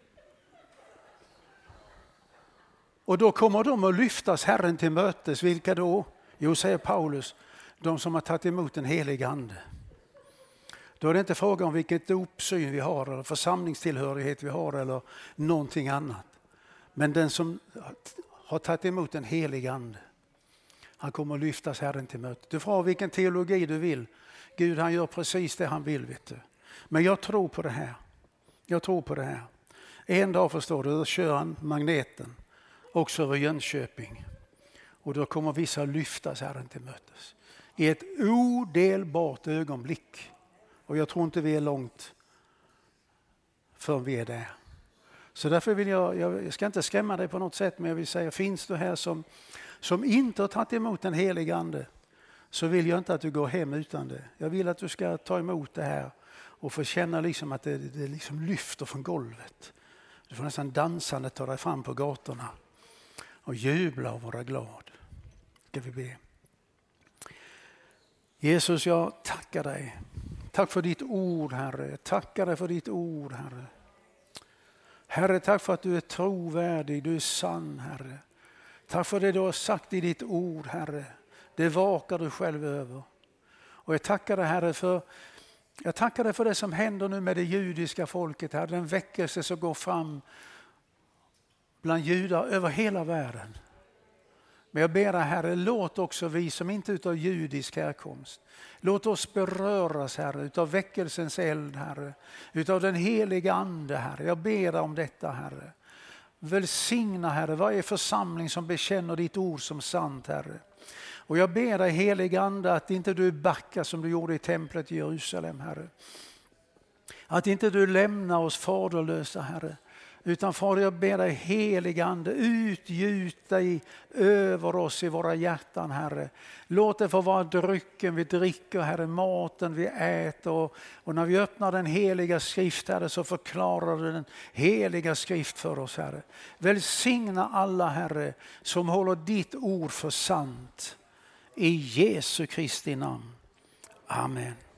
Och då kommer de att lyftas Herren till mötes. Vilka då? Jo, säger Paulus, de som har tagit emot den heliga ande. Då är det inte fråga om vilket dopsyn vi har eller församlingstillhörighet vi har eller någonting annat. Men den som har tagit emot den heliga ande, han kommer att lyftas Herren till mötet. Du får ha vilken teologi du vill. Gud, han gör precis det han vill, vet du. Men jag tror på det här. Jag tror på det här. En dag, förstår du, då kör han magneten också över Jönköping. Och då kommer vissa lyftas Herren till mötes. I ett odelbart ögonblick. Och jag tror inte vi är långt förrän vi är där. Så därför vill jag ska inte skrämma dig på något sätt, men jag vill säga, finns du här som inte har tagit emot den heliga ande, så vill jag inte att du går hem utan det. Jag vill att du ska ta emot det här och få känna liksom att det liksom lyfter från golvet. Du får nästan dansande ta dig fram på gatorna och jubla och vara glad. Ska vi be. Jesus, jag tackar dig. Tack för ditt ord, Herre. Tackar dig för ditt ord, Herre. Herre, tack för att du är trovärdig, du är sann, Herre. Tack för det du har sagt i ditt ord, Herre. Det vakar du själv över. Och jag tackar dig, Herre, för det som händer nu med det judiska folket, Herre. Den väckelse som går fram bland judar över hela världen. Men jag ber dig, Herre, låt också vi som inte utav judisk härkomst, låt oss beröras, Herre, utav väckelsens eld, Herre, utav den heliga ande, Herre. Jag ber dig om detta, Herre. Välsigna, Herre, varje församling som bekänner ditt ord som sant, Herre. Och jag ber dig, heliga ande, att inte du backar som du gjorde i templet i Jerusalem, Herre. Att inte du lämnar oss faderlösa, Herre. Utan Fader, jag ber dig, heliga ande, utgjut dig över oss i våra hjärtan, Herre. Låt det få vara drycken vi dricker, Herre, maten vi äter. Och när vi öppnar den heliga skrift, Herre, så förklarar du den heliga skrift för oss, Herre. Välsigna alla, Herre, som håller ditt ord för sant. I Jesu Kristi namn. Amen.